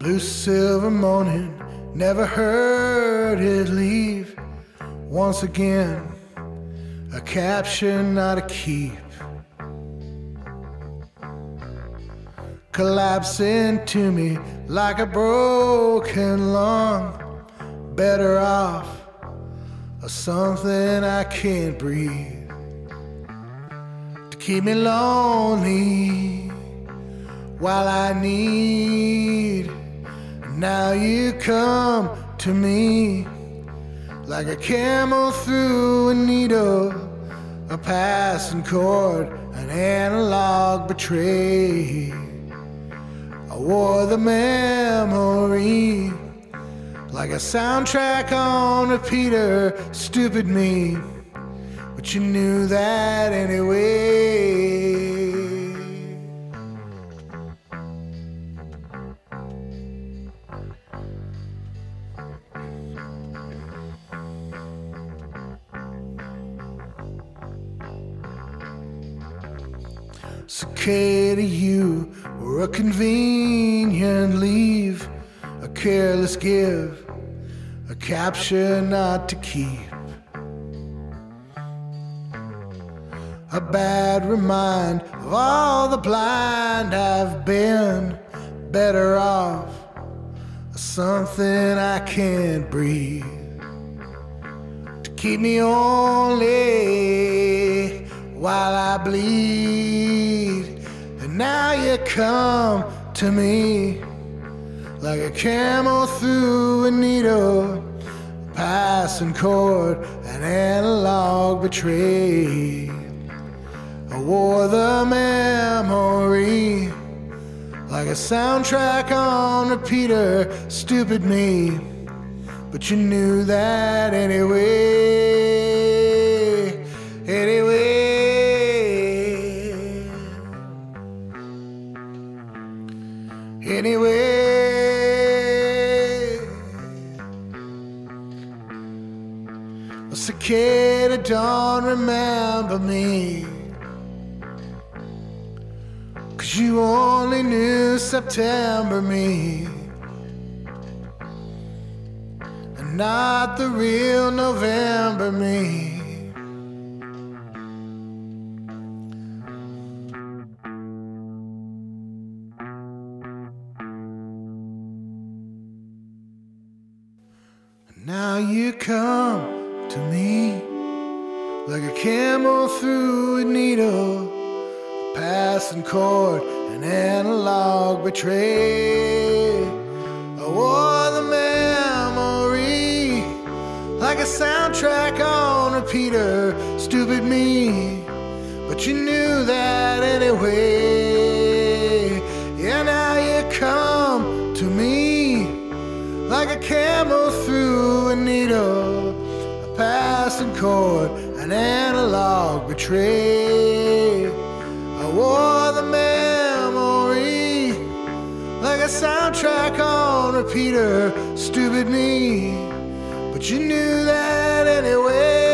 Loose silver morning, never heard it leave. Once again, a capture, not a keep. Collapsing to me like a broken lung. Better off, or something I can't breathe. To keep me lonely while I need. Now you come to me like a camel through a needle, a passing chord, an analog betray. I wore the memory like a soundtrack on repeater. Stupid me, but you knew that anyway. Cicada, you were a convenient leave, a careless give, a capture not to keep. A bad remind of all the blind I've been. Better off, something I can't breathe. To keep me only while I bleed. And now you come to me like a camel through a needle, a passing chord, an analog betray. I wore the memory like a soundtrack on repeater. Stupid me, but you knew that anyway. Anyway. Anyway, a cicada don't remember me, 'cause you only knew September me, and not the real November me. Now you come to me like a camel through a needle, a passing chord, an analog betray. I wore the memory like a soundtrack on repeater. Stupid me, but you knew that anyway. Yeah, now you come to me like a camel through a needle, a passing chord, an analog betray. I wore the memory like a soundtrack on repeater. Stupid me, but you knew that anyway.